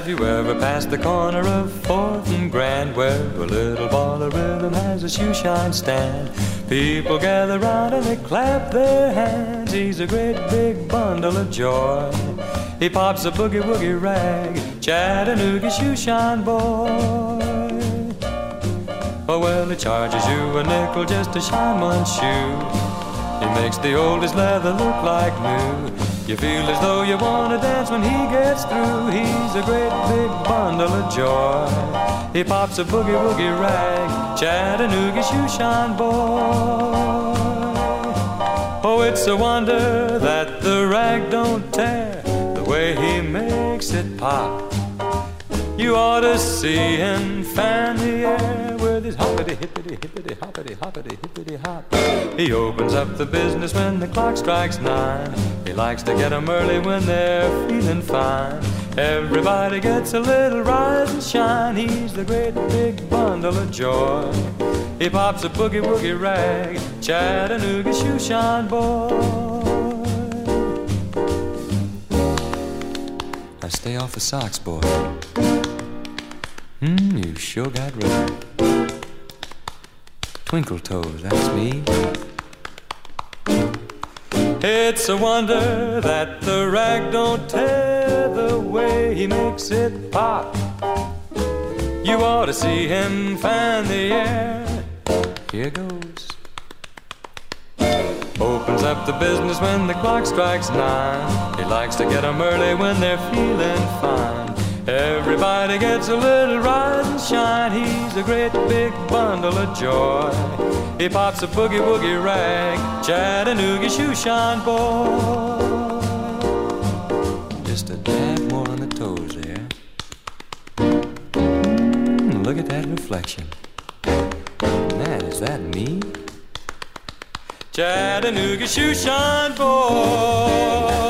Have you ever passed the corner of 4th and Grand, where a little ball of rhythm has a shoe shine stand? People gather round and they clap their hands. He's a great big bundle of joy. He pops a boogie-woogie rag, Chattanooga shoe shine boy. Oh, well, he charges you a nickel just to shine one shoe. He makes the oldest leather look like new. You feel as though you want to dance when he gets through. He's a great big bundle of joy. He pops a boogie-woogie rag, Chattanooga shoe shine boy. Oh, it's a wonder that the rag don't tear, the way he makes it pop. You ought to see him fan the air with his hoppity hippity hippity hoppity hoppity hippity hop. He opens up the business when the clock strikes 9. He likes to get 'em early when they're feeling fine. Everybody gets a little rise and shine. He's the great big bundle of joy. He pops a boogie-woogie rag, Chattanooga shoe shine boy. Now stay off the socks, boy. You sure got rhythm. Twinkle toes, that's me. It's a wonder that the rag don't tear, the way he makes it pop. You ought to see him fan the air. Here goes. Opens up the business when the clock strikes 9. He likes to get 'em early when they're feeling fine. Everybody gets a little rise and shine. He's a great big bundle of joy. He pops a boogie-woogie rag, Chattanooga shoe shine boy. Just a dab more on the toes there. Look at that reflection. Man, is that me? Chattanooga shoe shine boy.